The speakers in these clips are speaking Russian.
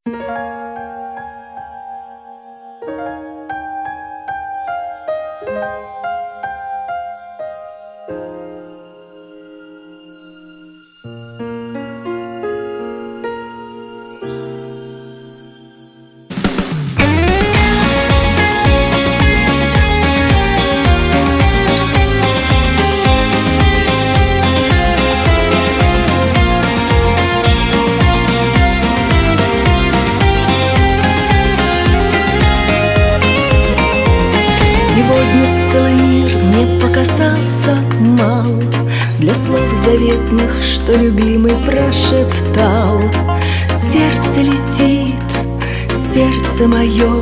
Сегодня целый мир мне показался мал для слов заветных, что любимый прошептал. Сердце летит, сердце мое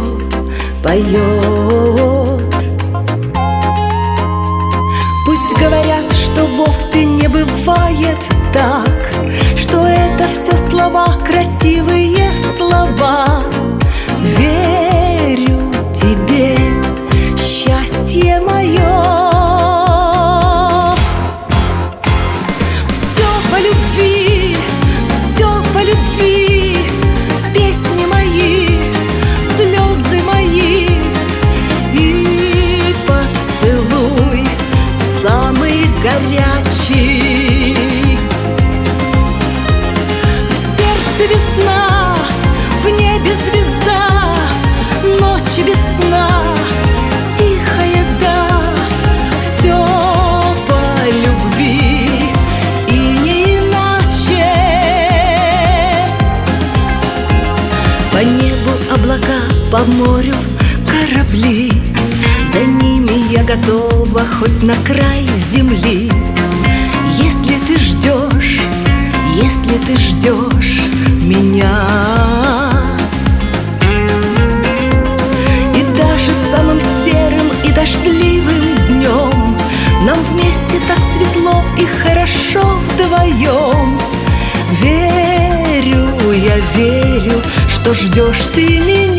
поет. Пусть говорят, что вовсе не бывает так, что это все слова, красивые слова. Верю тебе, счастье мое. Все по любви, все по любви, песни мои, слезы мои и поцелуй самый горячий. В сердце весна, в небе звезда, ночи без сна. По небу облака, по морю корабли, за ними я готова хоть на край земли. Если ты ждешь меня, и даже самым серым и дождливым днем нам вместе так светло и хорошо вдвоем. Верю, я верю, что ждешь ты меня.